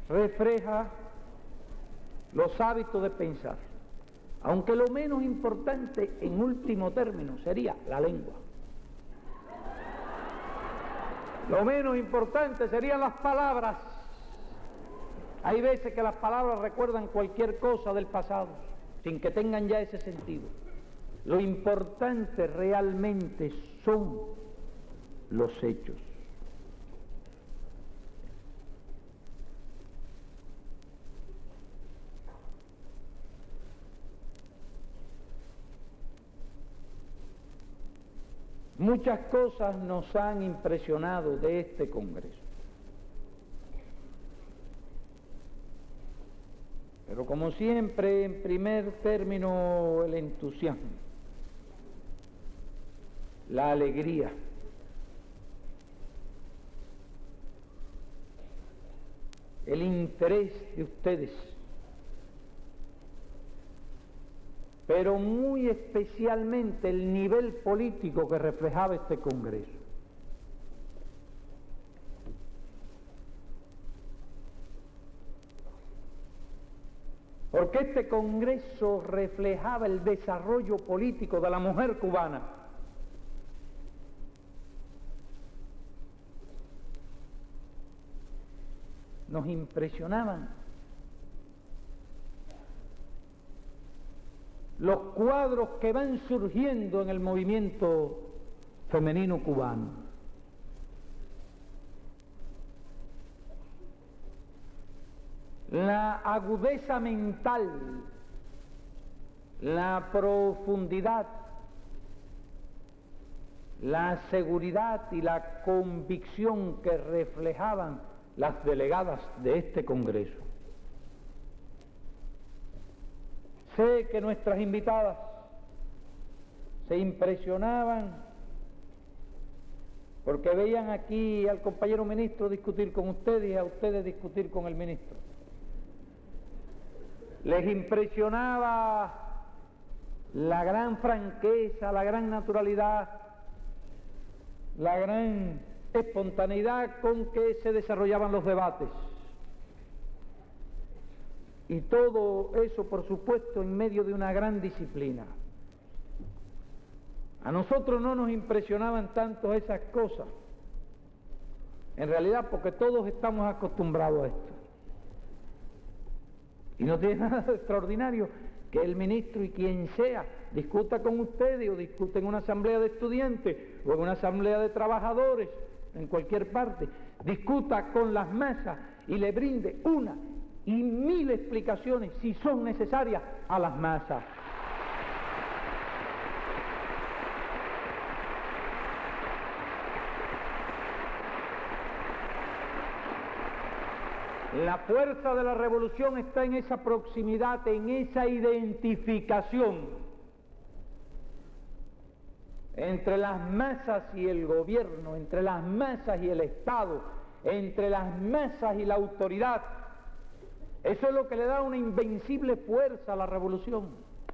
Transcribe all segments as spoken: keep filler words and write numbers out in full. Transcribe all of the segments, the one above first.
refleja los hábitos de pensar, aunque lo menos importante en último término sería la lengua. Lo menos importante serían las palabras. Hay veces que las palabras recuerdan cualquier cosa del pasado, sin que tengan ya ese sentido. Lo importante realmente son los hechos. Muchas cosas nos han impresionado de este Congreso. Pero como siempre, en primer término, el entusiasmo, la alegría, el interés de ustedes, pero muy especialmente el nivel político que reflejaba este Congreso. Porque este Congreso reflejaba el desarrollo político de la mujer cubana. Nos impresionaban los cuadros que van surgiendo en el movimiento femenino cubano. La agudeza mental, la profundidad, la seguridad y la convicción que reflejaban las delegadas de este Congreso. Sé que nuestras invitadas se impresionaban porque veían aquí al compañero ministro discutir con ustedes y a ustedes discutir con el ministro. Les impresionaba la gran franqueza, la gran naturalidad, la gran espontaneidad con que se desarrollaban los debates. Y todo eso, por supuesto, en medio de una gran disciplina. A nosotros no nos impresionaban tanto esas cosas, en realidad porque todos estamos acostumbrados a esto. Y no tiene nada de extraordinario que el ministro y quien sea discuta con ustedes o discuta en una asamblea de estudiantes o en una asamblea de trabajadores, en cualquier parte, discuta con las masas y le brinde una y mil explicaciones, si son necesarias, a las masas. La fuerza de la revolución está en esa proximidad, en esa identificación entre las masas y el gobierno, entre las masas y el Estado, entre las masas y la autoridad. Eso es lo que le da una invencible fuerza a la revolución.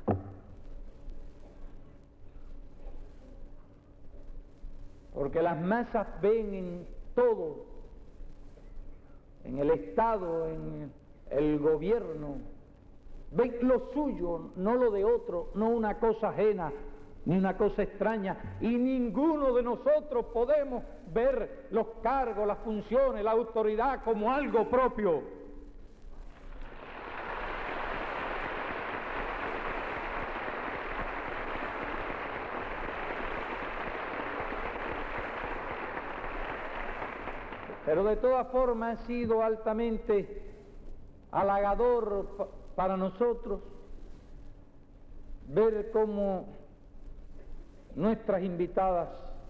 Porque las masas ven en todo, en el Estado, en el gobierno, ven lo suyo, no lo de otro, no una cosa ajena, ni una cosa extraña, y ninguno de nosotros podemos ver los cargos, las funciones, la autoridad como algo propio. Pero de todas formas ha sido altamente halagador para nosotros ver cómo nuestras invitadas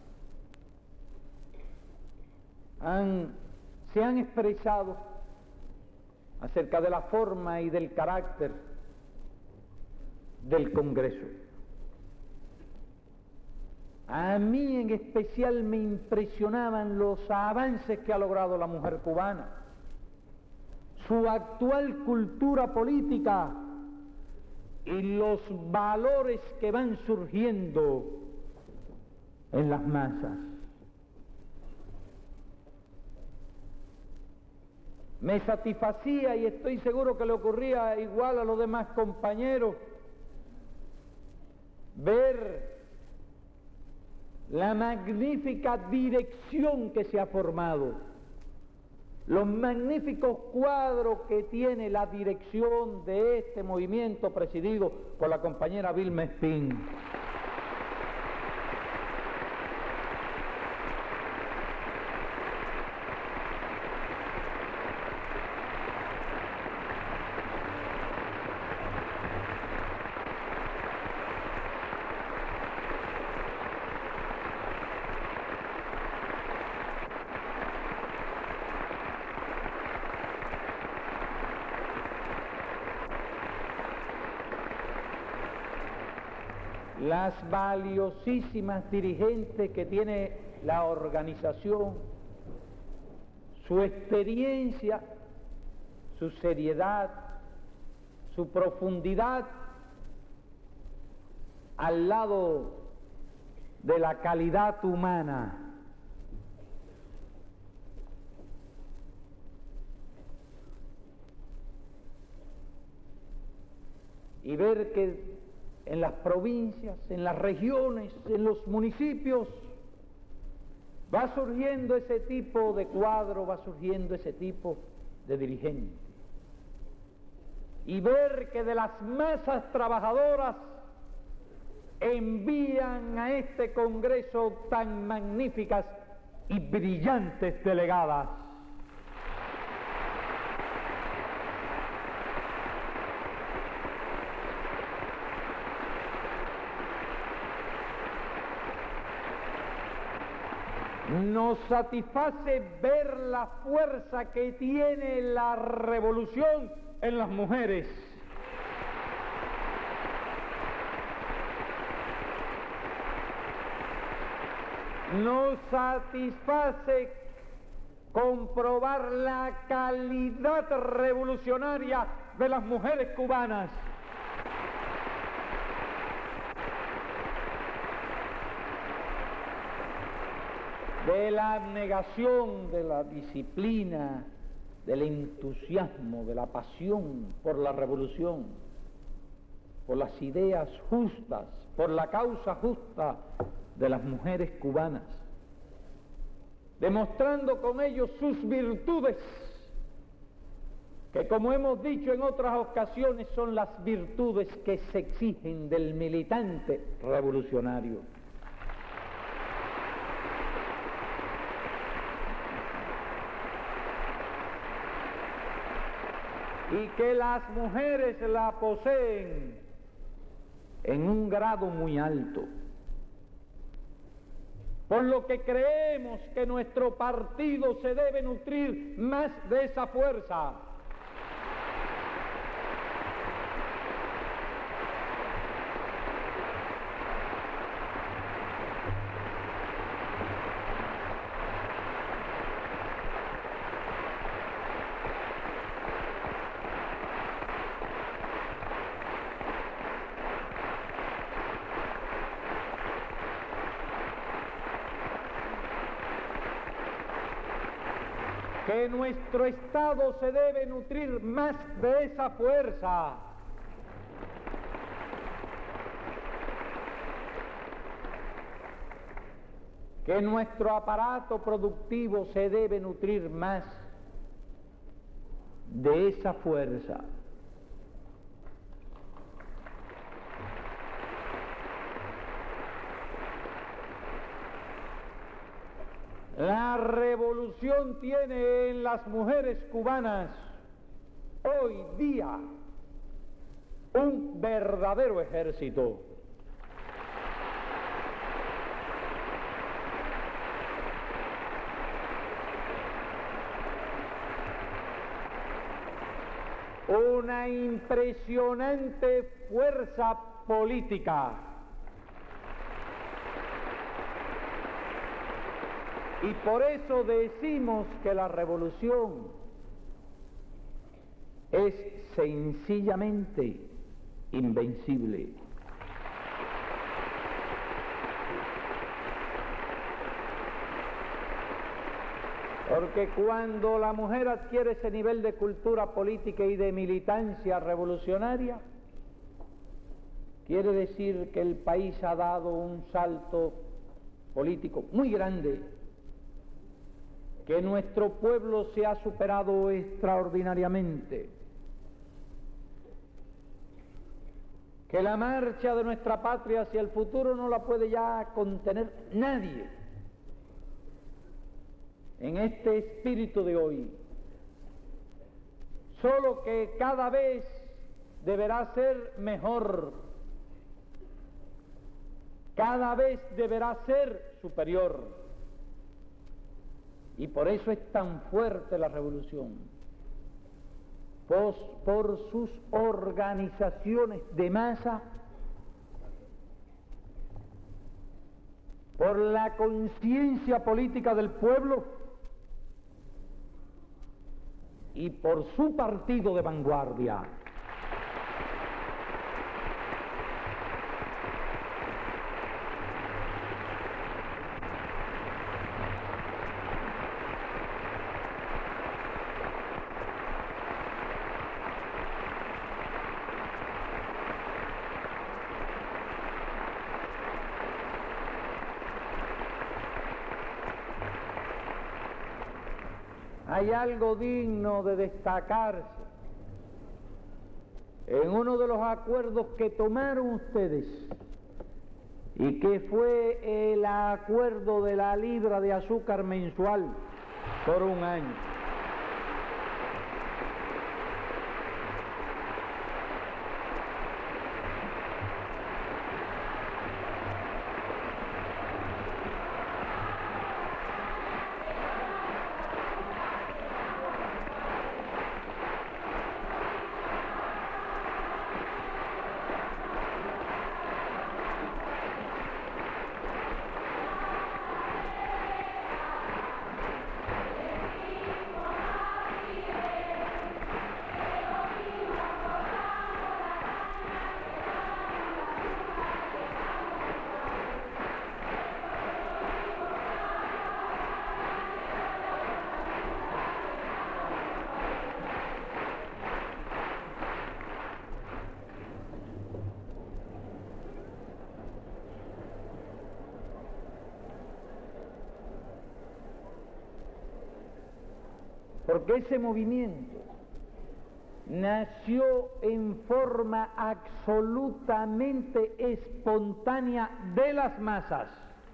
han, se han expresado acerca de la forma y del carácter del Congreso. A mí en especial me impresionaban los avances que ha logrado la mujer cubana, su actual cultura política y los valores que van surgiendo en las masas. Me satisfacía, y estoy seguro que le ocurría igual a los demás compañeros, ver la magnífica dirección que se ha formado, los magníficos cuadros que tiene la dirección de este movimiento presidido por la compañera Vilma Espín. Las valiosísimas dirigentes que tiene la organización, su experiencia, su seriedad, su profundidad, al lado de la calidad humana. Y ver que en las provincias, en las regiones, en los municipios, va surgiendo ese tipo de cuadro, va surgiendo ese tipo de dirigente. Y ver que de las masas trabajadoras envían a este Congreso tan magníficas y brillantes delegadas. Nos satisface ver la fuerza que tiene la revolución en las mujeres. Nos satisface comprobar la calidad revolucionaria de las mujeres cubanas. De la abnegación, de la disciplina, del entusiasmo, de la pasión por la revolución, por las ideas justas, por la causa justa de las mujeres cubanas, demostrando con ellos sus virtudes, que como hemos dicho en otras ocasiones son las virtudes que se exigen del militante revolucionario. Y que las mujeres la poseen en un grado muy alto. Por lo que creemos que nuestro partido se debe nutrir más de esa fuerza. Que nuestro Estado se debe nutrir más de esa fuerza. Que nuestro aparato productivo se debe nutrir más de esa fuerza. La revolución tiene en las mujeres cubanas hoy día un verdadero ejército. Una impresionante fuerza política. Y por eso decimos que la revolución es sencillamente invencible. Porque cuando la mujer adquiere ese nivel de cultura política y de militancia revolucionaria, quiere decir que el país ha dado un salto político muy grande, que nuestro pueblo se ha superado extraordinariamente, que la marcha de nuestra patria hacia el futuro no la puede ya contener nadie. En este espíritu de hoy, solo que cada vez deberá ser mejor, cada vez deberá ser superior, y por eso es tan fuerte la revolución, pues por sus organizaciones de masa, por la conciencia política del pueblo y por su partido de vanguardia. Hay algo digno de destacarse en uno de los acuerdos que tomaron ustedes, y que fue el acuerdo de la libra de azúcar mensual por un año. Porque ese movimiento nació en forma absolutamente espontánea de las masas.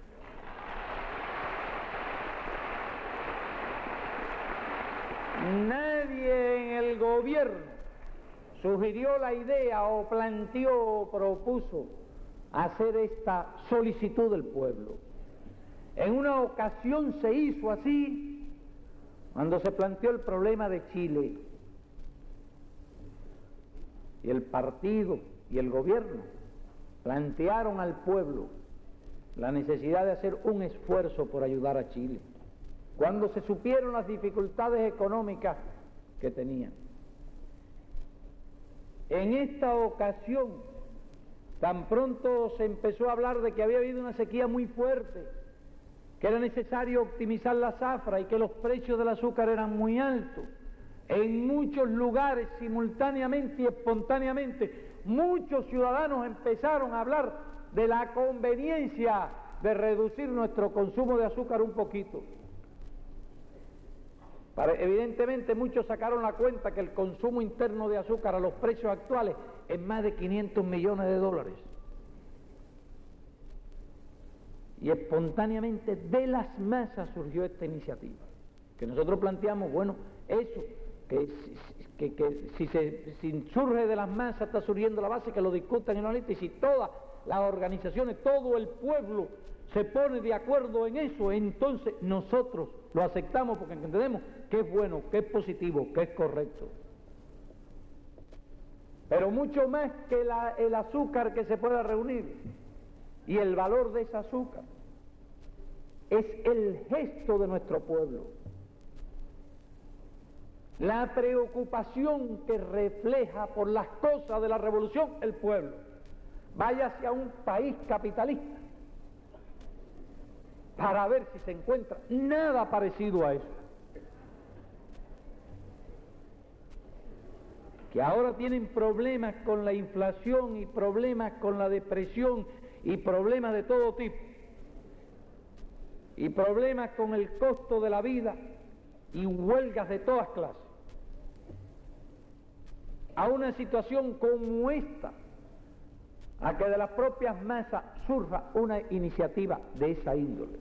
Nadie en el gobierno sugirió la idea o planteó o propuso hacer esta solicitud del pueblo. En una ocasión se hizo así cuando se planteó el problema de Chile, y el partido y el gobierno plantearon al pueblo la necesidad de hacer un esfuerzo por ayudar a Chile, cuando se supieron las dificultades económicas que tenían. En esta ocasión, tan pronto se empezó a hablar de que había habido una sequía muy fuerte, que era necesario optimizar la zafra y que los precios del azúcar eran muy altos, en muchos lugares simultáneamente y espontáneamente muchos ciudadanos empezaron a hablar de la conveniencia de reducir nuestro consumo de azúcar un poquito. Para, evidentemente muchos sacaron la cuenta que el consumo interno de azúcar a los precios actuales es más de quinientos millones de dólares. Y espontáneamente de las masas surgió esta iniciativa, que nosotros planteamos, bueno, eso, que, que, que si, se, si surge de las masas está surgiendo la base, que lo discutan en la lista, y si todas las organizaciones, todo el pueblo se pone de acuerdo en eso, entonces nosotros lo aceptamos porque entendemos que es bueno, que es positivo, que es correcto. Pero mucho más que la, el azúcar que se pueda reunir y el valor de ese azúcar es el gesto de nuestro pueblo, la preocupación que refleja por las cosas de la revolución el pueblo. Vaya hacia un país capitalista para ver si se encuentra nada parecido a eso. que ahora tienen problemas con la inflación y problemas con la depresión y problemas de todo tipo, y problemas con el costo de la vida y huelgas de todas clases, a una situación como esta, a que de las propias masas surja una iniciativa de esa índole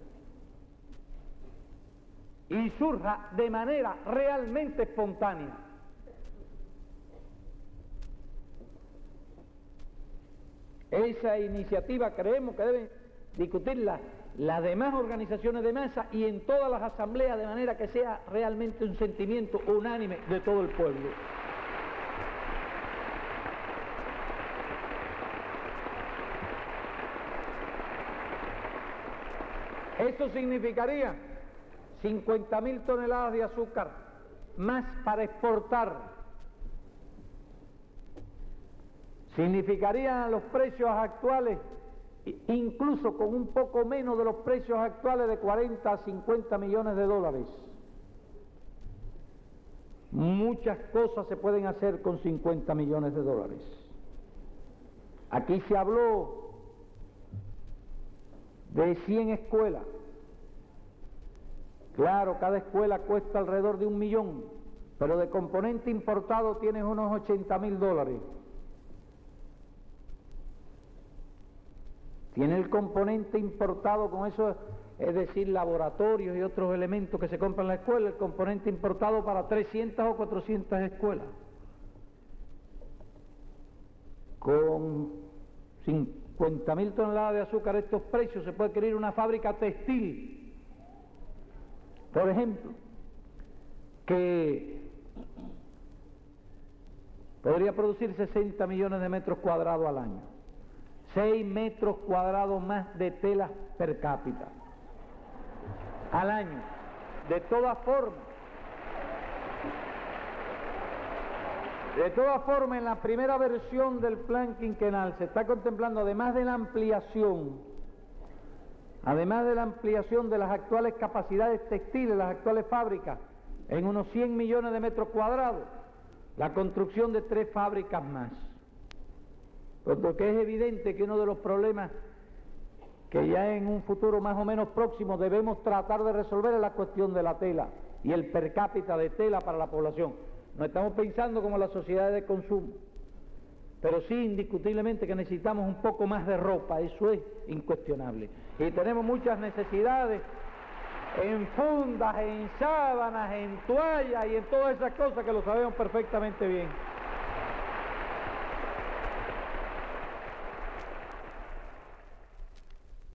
y surja de manera realmente espontánea. Esa iniciativa creemos que deben discutirla las demás organizaciones de masa y en todas las asambleas, de manera que sea realmente un sentimiento unánime de todo el pueblo. Eso significaría cincuenta mil toneladas de azúcar más para exportar. Significaría los precios actuales, incluso con un poco menos de los precios actuales, de cuarenta a cincuenta millones de dólares. Muchas cosas se pueden hacer con cincuenta millones de dólares. Aquí se habló de cien escuelas. Claro, cada escuela cuesta alrededor de un millón, pero de componente importado tienes unos ochenta mil dólares. Tiene el componente importado, con eso, es decir, laboratorios y otros elementos que se compran en la escuela, el componente importado para trescientas o cuatrocientas escuelas. Con cincuenta mil toneladas de azúcar a estos precios se puede adquirir una fábrica textil, por ejemplo, que podría producir sesenta millones de metros cuadrados al año. seis metros cuadrados más de tela per cápita al año. De todas formas, de todas formas, en la primera versión del plan quinquenal se está contemplando, además de la ampliación, además de la ampliación de las actuales capacidades textiles, las actuales fábricas, en unos cien millones de metros cuadrados, la construcción de tres fábricas más. Porque es evidente que uno de los problemas que ya en un futuro más o menos próximo debemos tratar de resolver es la cuestión de la tela y el per cápita de tela para la población. No estamos pensando como las sociedades de consumo, pero sí indiscutiblemente que necesitamos un poco más de ropa, eso es incuestionable. Y tenemos muchas necesidades en fundas, en sábanas, en toallas y en todas esas cosas que lo sabemos perfectamente bien.